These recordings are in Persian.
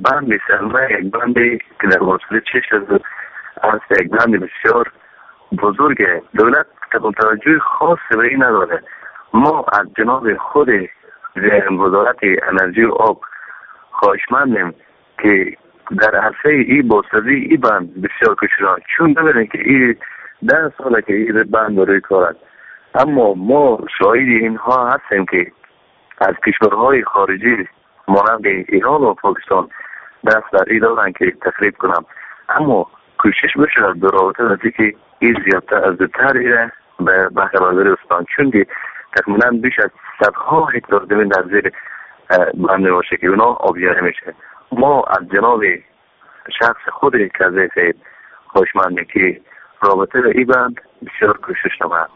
بند سلمه یک بندی که در واصله چشت است، یک بند بسیار بزرگه. دولت توجه خاص به این نداره. ما از جناب خود وزارت انرژی و آب خواهشمندیم که در عرصه این بازسازی این بند بسیار کشیدن، چون ببینید که این 10 ساله که این بند روی کار است، اما ما شاهد اینها هستیم که از کشورهای خارجی مانند ایران و پاکستان دست در این دارن که تخریب کنم، اما کوشش بشه در رابطه با که این زیادتر از زودتر به بحر استان، چون که تقریبا بیش از صدها هکتار زمین در زیر بند باشه که اونا آبیاری میشه. ما از جناب شخص خود کازه سید خوشمنده که رابطه با این بند بسیار کوشش نماید.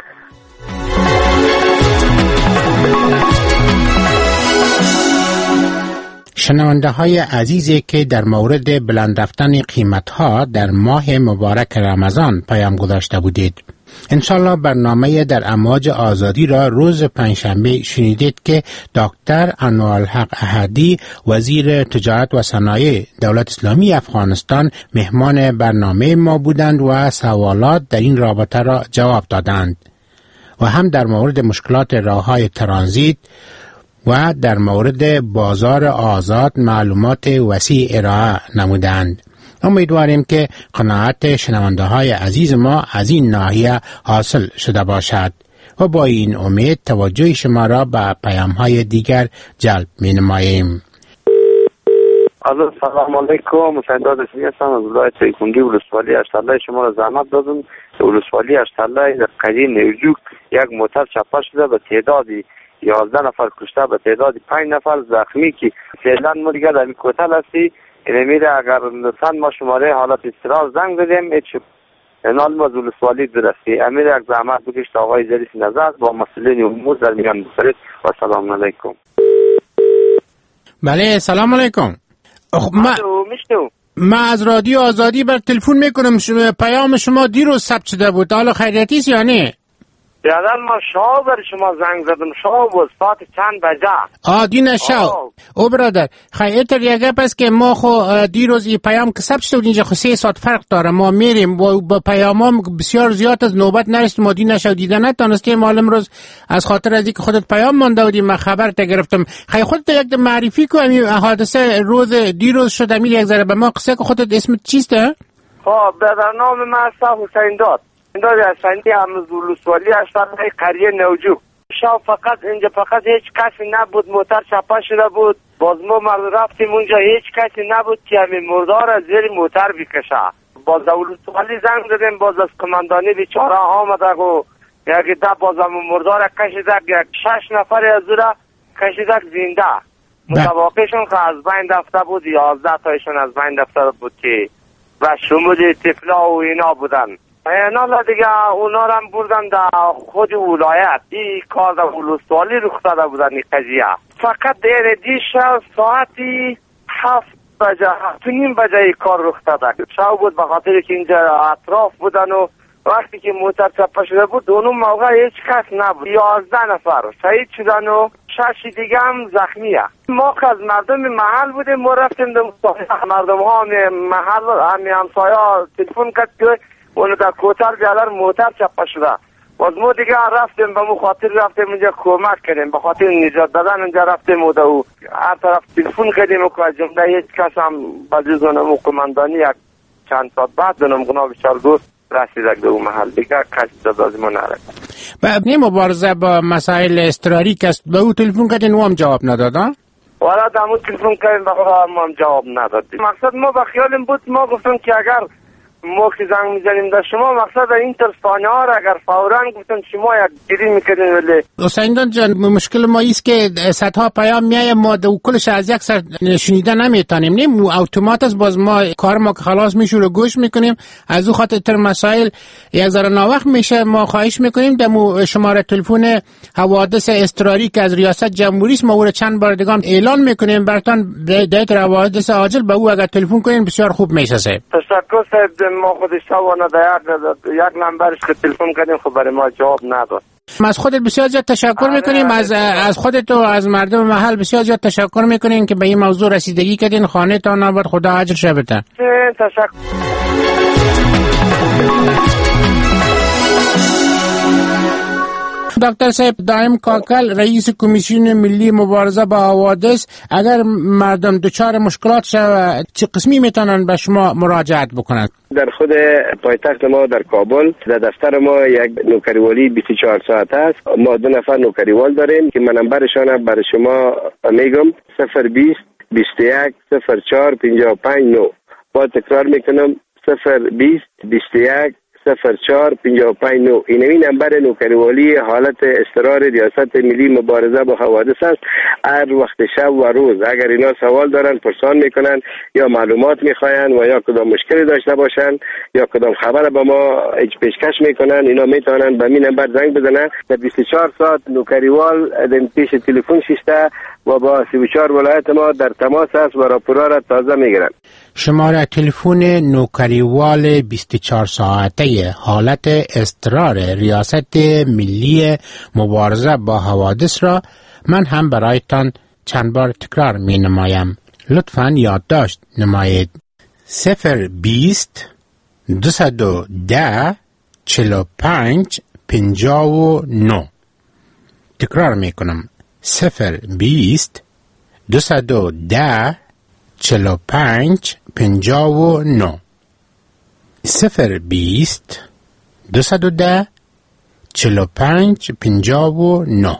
شنونده های عزیزی که در مورد بلند رفتن قیمت ها در ماه مبارک رمضان پیام گذاشته بودید، انشالله برنامه در امواج آزادی را روز پنجشنبه شنیدید که دکتر انوالحق احدی وزیر تجارت و صنایع دولت اسلامی افغانستان مهمان برنامه ما بودند و سوالات در این رابطه را جواب دادند و هم در مورد مشکلات راههای ترانزیت و در مورد بازار آزاد معلومات وسیع ارائه نمودند. امیدواریم که قناعت شنونده های عزیز ما از این ناحیه حاصل شده باشد و با این امید توجه شما را به پیام های دیگر جلب می نماییم. سلام علیکم، مسعود اسمی هستم از ولایت سیکونگی ولسوالی اشتله. شما را زحمت دادم. ولسوالی اشتله در قریه نیوجوک یک موتر چپه شده به تعدادی 11 نفر کشته، به تعدادی 5 نفر زخمی که فعلا ما دیگه در این کوتل هستی. این میره اگر لطفاً ما شماره حالت اضطرار زنگ بدیم هیچ انال ما ولسوالی درستی امیر یک زحمت بکشت آقای ظریف نظر با مسئولین امور در میان بسرید و سلام علیکم. بله سلام علیکم. ما از رادیو آزادی بر تلفن میکنم، پیام شما دیروز ثبت شده بود، حالا خیریتی است یا نه؟ برادر ما شاه بر شما زنگ زدم، شاه بود ساعت چند بجه؟ دین شاه. او برادر خیلیتر یک گپ است که ما خو دیروز این پیام که ثبت شد اینجا خو 3 ساعت فرق داره، ما میریم با پیامام بسیار زیاد از نوبت نرسید، ما دین شاه دیدن نتونستیم. معلم روز از خاطر از اینکه خودت پیام مونده بودی من خبر تا گرفتم. خیلی خودت یک معرفی کو همین حادثه روز دیروز شد، امیر یک ذره به ما قصه که خودت اسمت چیست؟ خب برادر نام من حسین داد. این داری اصلی هم ولسوالی اشتله قریه نوجو شاه. فقط هیچ کسی نبود، موتر چپه شده بود. باز ما رفتیم اونجا هیچ کسی نبود که همین مردار از زیر موتر بکشه. باز ولسوالی زنگ دادیم، باز از کماندانی بیچاره آمده و یک ده باز هم مردار کشیدک، یک 6 نفر از اون کشیدک زنده. متواقعشون که از بین رفته بود، 11 تایشون از بین رفته بود که و شمول طفلا و اینا بودن. اینا دیگه اونا رو هم بردن در خود ولایت. این کار در ولسوالی رخ داده بودن این قضیه. فقط در دیشب ساعتی 7 بجه 7:30 بجه این کار رخ داده. شب بود به خاطر که اینجا اطراف بودن و وقتی که موتر چپه شده بود اون موقع هیچ کس نبود. 11 نفر شهید شدن و 6 دیگه هم زخمیه. ما که از مردم محل بودیم، ما رفتیم در مردم ها محل همسایه تلفن کرد که اونو در کوتر بیادر موتر چپه شده. باز ما دیگه رفتیم به مخاطر رفتیم اونجا کمک کردیم، به خاطر نجات دادن اونجا رفتیم و هر طرف تلفن کردیم و که از جمله هیچ کس هم بجز اونم کماندانی یک چند ساعت بعد اونم گناه بسیار دوست رسیدک به اون محل دیگه کسی داد از ما نرسید. بعد نه مبارزه با مسائل اضطراری که به او تلفن کردین و هم جواب ندادن؟ والا دمو تلفن کردیم به ما هم جواب ندادیم. مقصد ما به خیالیم بود، ما گفتم که اگر ما که زنگ میزنیم در شما مقصد این ترسانه ها را اگر فوراً گفتن شما یک گیری میکنین. ولی حسین جان مشکل ما ایست که صدها پیام میایه ما دو کلش از یک سر شنیده نمیتونیم، نیم اتومات است. باز ما کار ما که خلاص میشه رو گوش میکنیم، از او خاطر مسائل یک ذره ناوقت میشه. ما خواهش میکنیم دمو شماره تلفن حوادث اضطراری که از ریاست جمهوری است ما او چند بار دیگه اعلان میکنیم براتون، در حوادث عاجل به او اگر تلفن کنین بسیار خوب میشه. تشکر صاحب. ما خودش توانه در یک نمبرش که تلفن کردیم خب برای ما جواب نداد. از خودت بسیار زیاد تشکر میکنیم، از خودت و از مردم محل بسیار زیاد تشکر میکنیم که به این موضوع رسیدگی کردین. خانه تان آباد، خدا اجرش بده. تشکر. دکتر صاحب دائم کاکل، رئیس کمیسیون ملی مبارزه با حوادث، اگر مردم دچار مشکلات شود چه قسمی میتونن به شما مراجعت بکنند؟ در خود پایتخت ما در کابل در دفتر ما یک نوکریوالی 24 ساعت است. ما 2 نفر نوکریوال داریم که من نمبرشان برای شما میگم: 020 21 04 55 9. با تکرار میکنم: 020 21 04 55 9. این نمبر نوکریوالی حالت اضطرار ریاست ملی مبارزه با حوادث است. هر وقت شب و روز اگر اینا سوال دارن پرسان میکنن یا معلومات میخواین و یا کدام مشکلی داشته باشن یا کدام خبر به ما پیشکش میکنن، اینا میتونن به این نمبر زنگ بزنن. در 24 ساعت نوکریوال در پیش تلفن شیشته و با 34 ولایت ما در تماس است و راپورا را تازه میگیرن. شماره تلفن نوکریوال 24 ساعته حالت اضطرار ریاست ملی مبارزه با حوادث را من هم برایتان چند بار تکرار می نمایم. لطفاً یادداشت نمایید: 020 210 45 59. تکرار می کنم: 020 210 45 59. 020 210 45 59.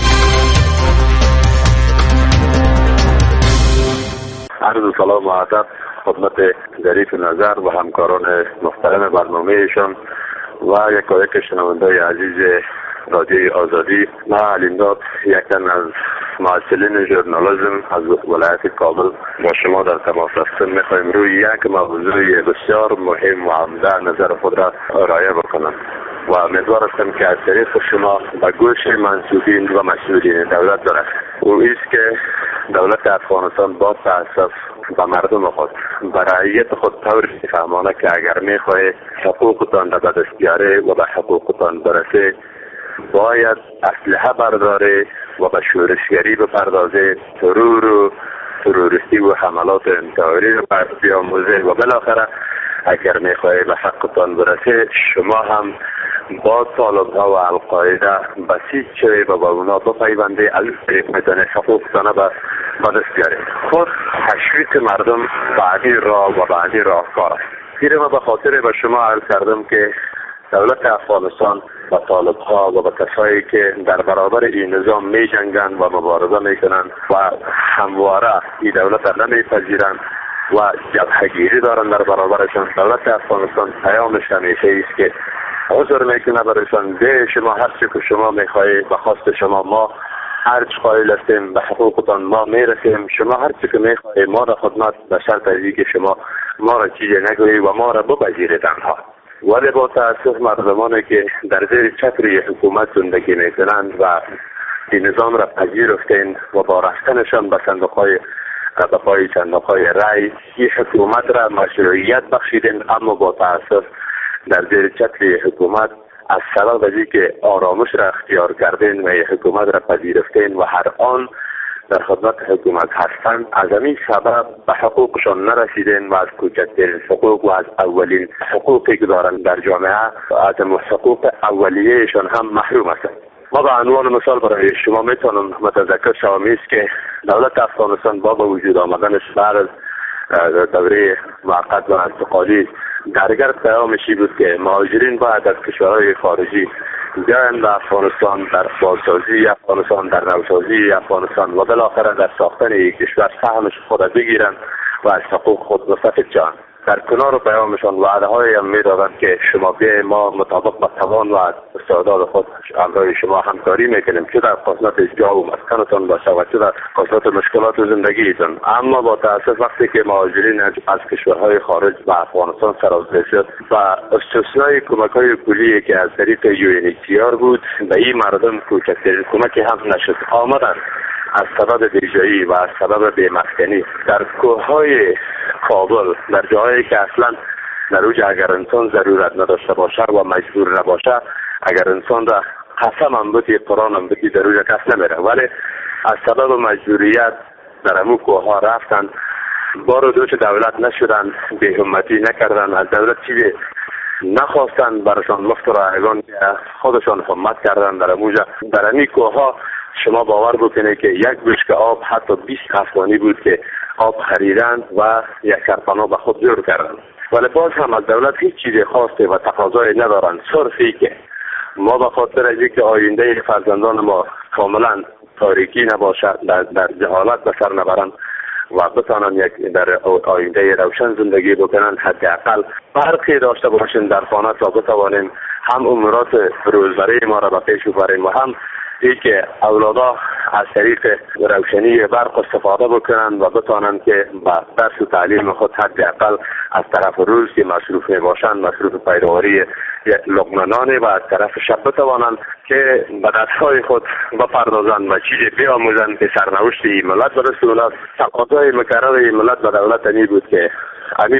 عرض سلام و ادب خدمت ظریف نظر و همکاران محترم برنامهشان و یک شنونده عزیز رادیوی آزادی. من علیمداد، یک تن از معلولین ژورنالیسم از ولایت کابل با شما در تماس هستم. میخوایم روی یک موضوع بسیار مهم و عمده نظر خود را ارائه بکنم و امیدوار هستم که از طریق شما به گوش منصوبین و مسئولین دولت برسد. او ایست که دولت افغانستان با تأسف به مردم خود، به رعیت خود طوری فهمانه که اگر میخواه حقوقتان را به دست بیاره و به حقوقتان برسه باید اسلحه برداره و به شورشگری بپردازه، ترور و تروریستی و حملات انتحاری رو بیاموزه و بالاخره اگر میخواهی به حقتان برسه شما هم با طالبها و القاعده بسیج شوی و با اونا بپیونده. از طریق میتونه حقوقتان به دست بیاره. خود تشویق مردم بعدی راه و بعدی راهکار است. پیره ما به خاطر به شما عرض کردم که دولت افغانستان و طالبها و به کسایی که در برابر این نظام می جنگن و مبارزه میکنن و همواره این دولت را نمیپذیرن و جبهه‌گیری دارن در برابرشان، دولت افغانستان پیامش همیشه است که عذر میکنه برایشان. ده شما هر چی که شما میخواهید به خواست شما ما هرچ قائل هستیم، به حقوقتان ما میرسیم. شما هر چی که میخواهید ما را خدمت به شرط از اینکه شما ما را چیزی نگویید و ما را بپذیرید تنها. ولی با تأسف مردمانی که در زیر چتر حکومت زندگی میکنند و این نظام را پذیرفتند و با رفتنشان به صندوقهای رای این حکومت را مشروعیت بخشیدند، اما با تأسف در زیر چتر حکومت از سبب از اینکه آرامش را اختیار کردند و حکومت را پذیرفتند و هر آن در خدمت حکومت هستند، از همین سبب به حقوقشان نرسیدن و از کوچکترین حقوق و از اولین حقوقی که دارند در جامعه از حقوق اولیهشان هم محروم هستند. ما به عنوان مثال برای شما میتونم متذکر شوم است که دولت افغانستان با وجود آمدنش بعد از دوره موقت و انتقالی درگر پیامشی بود که مهاجرین باید از کشورهای خارجی بیاین به افغانستان در بازسازی افغانستان، در نوسازی افغانستان و بالاخره در ساختن یک کشور سهمش خود بگیرن و از حقوق خود مستفید شوند. در کنار پیامشان وعده هایی هم میدادند که شما بیاین ما مطابق با توان و استعداد خود همراه شما همکاری میکنیم، چه در خدمت جا و مسکنتان باشه و چه در خدمت مشکلات زندگیتان. اما با تاسف وقتی که مهاجرین از کشورهای خارج به افغانستان سرازده شد و استثنای کمک‌های پولی که از طریق UNHCR بود به این مردم کوچکترین کمکی هم نشد. آمدند از سبب بیجایی و از سبب بیمسکنی در کوههای کابل، در جایی که اصلا در اوجه اگر انسان ضرورت نداشته باشه و مجبور نباشه، اگر انسان را قسم هم بودی قرآن هم بودی در اوجه کس نمیره، ولی از سبب مجبوریت در امو کوه ها رفتن، بار دوش دولت نشدن، به همتی نکردن، از دولت چیزی نخواستن، برشان مفت و رایگان خودشان همت کردن در اموجه. در امی کوه ها شما باور بکنید که یک بشکه آب حتی 20 افغانی بود که آب خریدن و یک سرپناه به خود جور کردن، ولی باز هم از دولت هیچ چیزی خواسته و تقاضایی ندارن، صرفی که ما به خاطر از اینکه آینده فرزندان ما کاملا تاریکی نباشد، در جهالت به سر نبرند و بتانن یک در آینده روشن زندگی بکنن، حداقل فرقی داشته باشیم در خانه تا بتوانیم هم امورات روزمره ما را به پیش ببریم و هم این که اولادا از طریق روشنی برق استفاده بکنن و بتانن که با درس و تعلیم خود حداقل از طرف روز که مصروف باشند، مصروف پیرواری لقمه نان، و از طرف شب بتوانند که به دستهای خود بپردازند و چیزی بیاموزند که سرنوشت این ملت برسولد. تقاضای مکرر این ملت به دولت این بود که این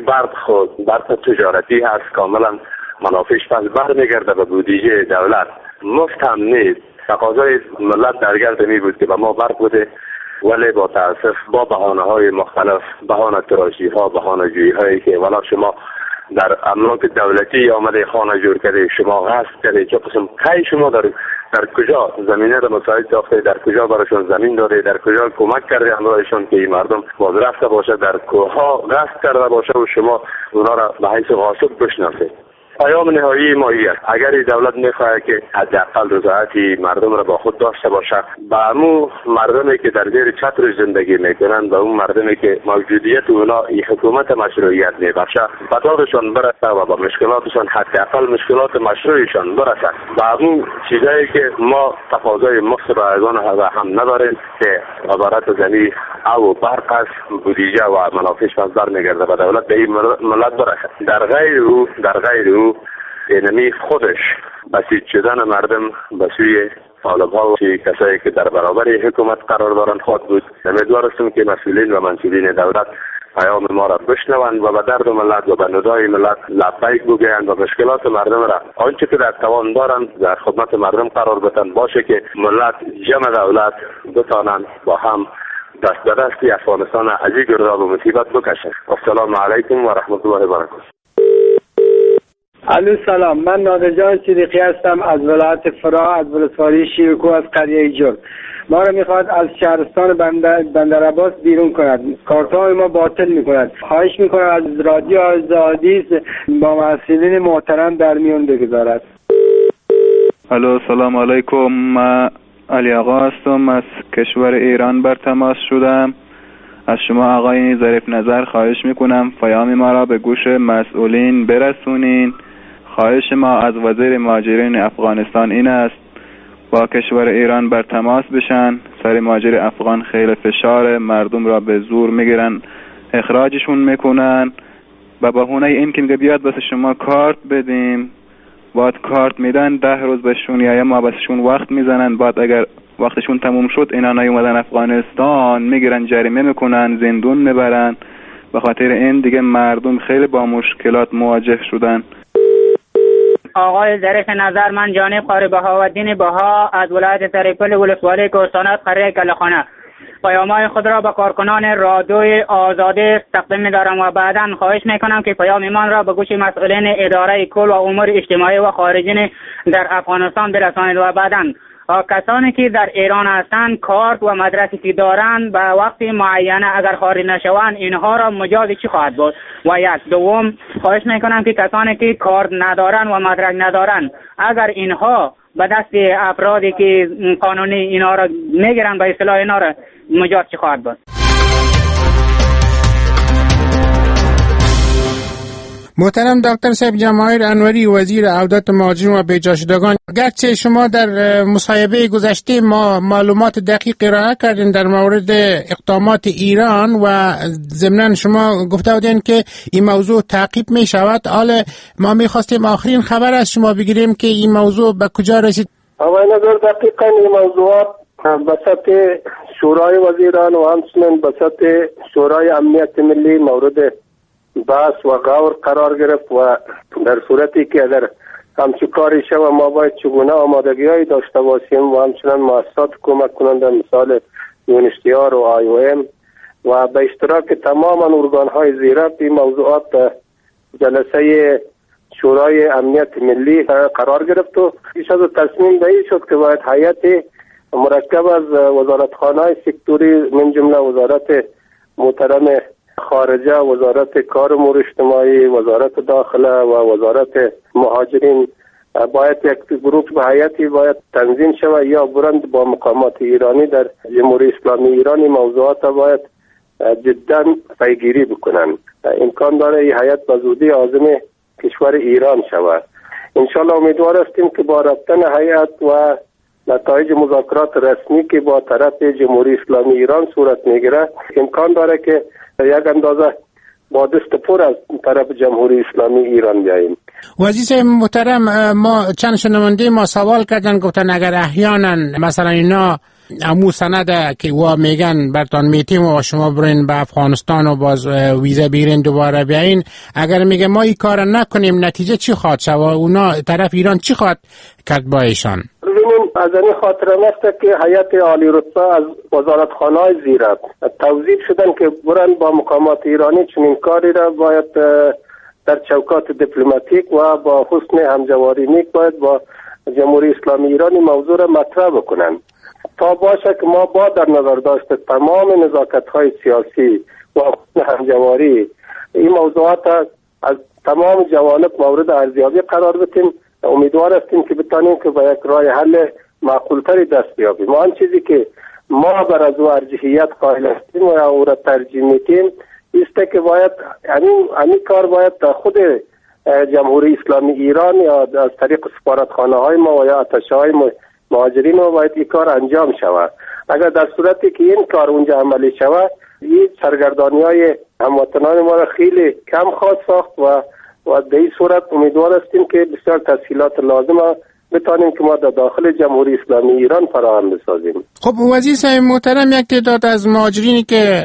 برق تجارتی هست، کاملا منافعش پس برمیگرده به بودجه دولت، مفت هم نیست. تقاضای ملت در گرد می بود که به ما برق بوده، ولی با تاسف با بهانه های مختلف، بهانه تراشی ها، بهانه جویی هایی که ولی شما در املاک دولتی آمده خانه جور کرده، شما غصب کرده، چه قسم کی شما در کجا زمینه را مساعد ساخته، در کجا برایشان زمین داده، در کجا کمک کرده امرایشان که این مردم باز رفته باشه، در کوه ها غصب کرده باشه و شما اونا را به حیث غاصب بشناسید. پیام نهایی ما است، اگر دولت میخواهد که حداقل رضایتی مردم را با خود داشته باشد، به همون مردمی که در زیر چتر زندگی میکنند، به اون مردمی که موجودیت اونا این حکومت مشروعیت میبخشه، به دادشان برسه و با مشکلاتشان حداقل مشکلات مشروعشان برسه. به همون چیزایی که ما تقاضای مفت رایگان هم نداریم که عبارت زنی او برق است، بودجه و منافعش پس برمیگرده به دولت، به این ملت برسه. در غیر او اینمی خودش بسیج شدن مردم به سوی طالب‌ها و کسایی که در برابر حکومت قرار دارند خواهد بود. امیدوارم که مسئولین و منصورین دولت پیام ما را بشنوند و به درد ملت و به ندای ملت لبیک بگویند و مشکلات مردم را آنچه که در توان دارند در خدمت مردم قرار بدن، باشه که ملت جمع دولت بتانند با هم دست به دستی افغانستان از این گرداب و مصیبت بکشند. السلام علیکم و رحمت الله و برکاته. الو سلام، من نادرجان صدیقی هستم از ولایت فرا، از ولسوالی شیرکو، از قریه جرم. ما را میخواد از شهرستان بندر عباس بیرون کند، کارت‌های ما باطل میکند. خواهش میکنم از رادیو آزادی با مسئولین محترم در میون بگذارد. الو سلام علیکم، من علی آقا هستم، از کشور ایران بر تماس شدم. از شما آقای ظریف نظر خواهش میکنم پیام ما را به گوش مسئولین برسونین. خواهش ما از وزیر مهاجرین افغانستان این است با کشور ایران بر تماس بشن. سر مهاجر افغان خیلی فشار، مردم را به زور میگیرن، اخراجشون میکنن و بهونه این که بیاد بس شما کارت بدیم، بعد کارت میدن 10 روز بهشون یا ما بسشون وقت میزنن، بعد اگر وقتشون تموم شد اینا نیومدن افغانستان میگیرن، جریمه میکنن، زندون میبرن. به خاطر این دیگه مردم خیلی با مشکلات مواجه شدن. آقای ظریف نظر، من جانب قاری بهاءالدین بها از ولایت سریپل ولسوالی کوهستانات قریه کلخانه پیام‌های خود را به کارکنان رادیوی آزادی تقدیم می‌دارم و بعداً خواهش می‌کنم که پیام ایمان را به گوش مسئولین اداره کل و امور اجتماعی و خارجین در افغانستان برسانید و بعداً کسانی که در ایران هستند کارت و مدرکی که دارند به وقت معینه اگر خارج نشوند اینها را مجاز چی خواهد بود؟ و یک دوم خواهش میکنم که کسانی که کارت ندارند و مدرک ندارند اگر اینها به دست افرادی که قانونی اینا را میگیرند به اصطلاح اینا را مجاز چی خواهد بود؟ محترم دکتر صاحب جماهیر انوری وزیر عودت مهاجرین و بی‌جاشدگان، گرچه شما در مصاحبه گذشته ما معلومات دقیق ارائه کردین در مورد اقدامات ایران و ضمناً شما گفته بودین که این موضوع تعقیب می شود، حالا ما می خواستیم آخرین خبر از شما بگیریم که این موضوع به کجا رسید. آقای نظر دقیقاً این موضوعات به سطح شورای وزیران و همچنین به سطح شورای امنیت ملی مورد بحث و غور قرار گرفت و در صورتی که اگر همچون کاری شود ما باید چگونه آمادگی‌هایی داشته باشیم و همچنان مؤسسات کمک کننده مثال UNHCR و IOM و به اشتراک تمام ارگان‌های زیربط این موضوعات جلسه شورای امنیت ملی قرار گرفت و پیش از تصمیم به این شد که باید هیئت مرکب از وزارتخانه‌های سکتوری من جمله وزارت محترم خارجه، وزارت کار امور اجتماعی، وزارت داخله و وزارت مهاجرین باید یک گروه به هیئتی باید تنظیم شود یا برند با مقامات ایرانی در جمهوری اسلامی ایرانی موضوعات باید جدا پیگیری بکنن. امکان داره این هیئت به زودی عازم کشور ایران شود. انشالله امیدوار هستیم که با رفتن هیئت و نتایج مذاکرات رسمی که با طرف جمهوری اسلامی ایران صورت میگیره امکان داره که یک اندازه با دست پر از طرف جمهوری اسلامی ایران بیاییم. وزیر محترم، ما چند شنونده ما سوال کردن، گفتن اگر احیانا مثلا اینا امو سنده که وا میگن برتان میتیم و شما برین به افغانستان و باز ویزا بگیرین دوباره بیاین، اگر میگه ما این کار نکنیم نتیجه چی خواهد شد و اونا طرف ایران چی خواهد کرد با ایشان؟ ببینیم از این خاطر است که هیئت عالی رتبه از وزارتخانه‌های زیربط توظیف شدن که برن با مقامات ایرانی چنین کاری را باید در چوکات دیپلماتیک و با حسن همجواری نیک باید با جمهوری اسلامی ایرانی موضوع را مطرح بکنن تا باشه که ما با در نظر داشته تمام نزاکت‌های سیاسی و همجواری این موضوعات از تمام جوانب مورد ارزیابی قرار بدیم. امیدوار هستیم که بتانیم که با یک راه حل معقولتری دست بیابیم. آن چیزی که ما بر از او ارجحیت قائل هستیم و او را ترجیح میدیم است که باید همین کار در خود جمهوری اسلامی ایران یا از طریق سفارتخانه‌های ما و یا اتشه‌های مهاجرین ما باید این کار انجام شود. اگر در صورتی که این کار اونجا عملی شود این سرگردانی‌های هموطنان ما را خیلی کم خواهد ساخت و در این صورت امیدوار هستیم که بسیار تسهیلات لازمه بتانیم که ما در داخل جمهوری اسلامی ایران فراهم بسازیم. خب وزیر صاحب محترم، یک تعداد از مهاجرینی که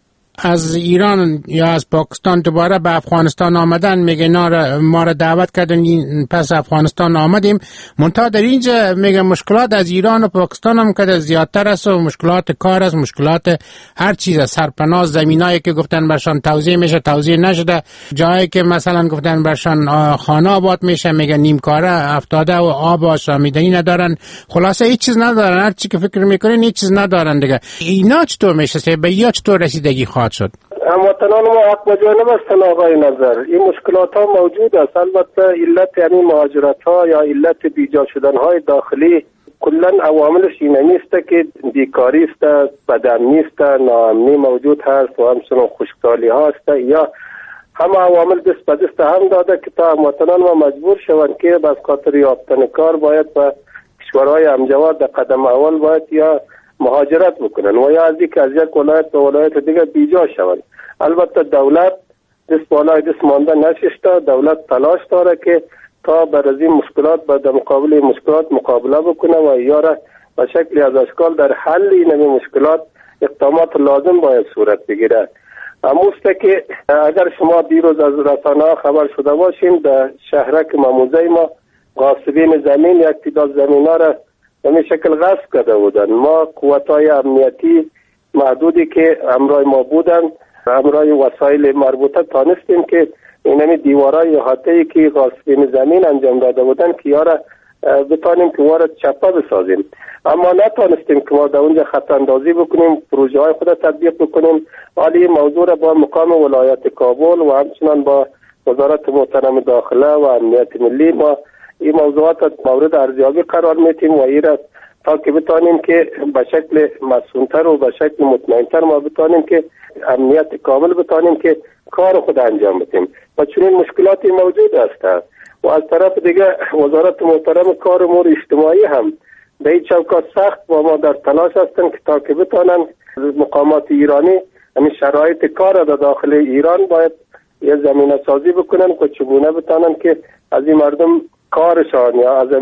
از ایران یا از پاکستان دوباره به افغانستان آمدن میگه ما را دعوت کردن پس افغانستان آمدیم، منتها در اینجا میگه مشکلات از ایران و پاکستان هم که زیادتر است و مشکلات کار است، مشکلات هر چیز است، سرپناه، زمینایی که گفتن برشان توزیع میشه توزیع نشده، جایی که مثلا گفتن برشان خانه آباد میشه میگه نیمکاره افتاده و آب آشامیدنی ندارن، خلاصه هیچ چیز ندارن، هر چی که فکر میکنین هیچ چیز ندارن دیگه. اینا چطور میشه؟ به یا چطور رسیدگی خواهد شد؟ هموطنان ما حق به جانب هستند آقای نظر، این مشکلات ها موجود است. البته علت یعنی مهاجرت ها یا علت بیجا شدن های داخلی کلا عواملش این نیست که بیکاری است، بدامنی است، ناامنی موجود هست و همچنین خشکسالی ها است، یا همه عوامل دست به دست هم داده که تا هموطنان ما مجبور شوند که بس خاطر یافتن کار باید به کشورهای همجوار در قدم اول باید یا مهاجرت بکنن و یا از یک ولایت به ولایت دیگر بیجا شوند. البته دولت دست بالای دست مانده نشسته، دولت تلاش داره که تا بر از این مشکلات در مقابل مشکلات مقابله بکنه و یا را به شکلی از اشکال در حل این مشکلات اقدامات لازم باید صورت بگیره. اموسته که اگر شما دیروز از رسانه‌ها خبر شده باشین در شهرک مموزه ما غاصبین زمین یک تعداد زمین‌ها را به شکل غصب کرده بودن. ما قوت‌های امنیتی محدودی که همراه ما بودن همراه وسایل مربوطه تانستیم که اینمی دیوارای احاطه‌ای که غاصبین زمین انجام داده بودن که یارا بتانیم که وارد چپه بسازیم، اما نتانستیم که ما در اونجا خط اندازی بکنیم، پروژه های خود تطبیق بکنیم. حالی موضوع را با مقام ولایت کابل و همچنان با وزارت محترم داخله و امنیت ملی ما این موضوعات مورد ارزیابی قرار میتیم و ایرا تا که بتانیم که به شکل مسئولتر و به شکل مطمئنتر ما بتانیم که امنیت کامل بتانیم که کار خود انجام بدیم و چنین مشکلاتی موجود است. و از طرف دیگه وزارت محترم کار امور اجتماعی هم به این چوکات سخت با ما در تلاش هستند که تا که بتانن مقامات ایرانی همین شرایط کار در داخل ایران باید یه زمینه سازی بکنن که چگونه بتانن که از این مردم کارشان یا از این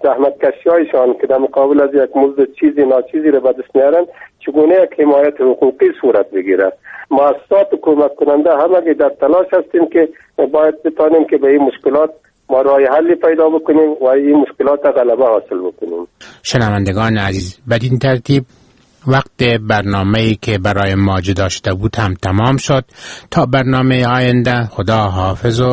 زحمتکشی‌هایشان که در مقابل از یک مزد چیزی ناچیزی را به دست میارند چگونه یک حمایت حقوقی صورت بگیرد. مؤسسات کمک کننده همگی در تلاش هستیم که باید بتانیم که به این مشکلات ما راه حلی پیدا بکنیم و این مشکلات غلبه حاصل بکنیم. شنوندگان عزیز، بدین ترتیب وقت برنامه‌ای که برای ما داشته بود هم تمام شد. تا برنامه آینده، خدا حافظ.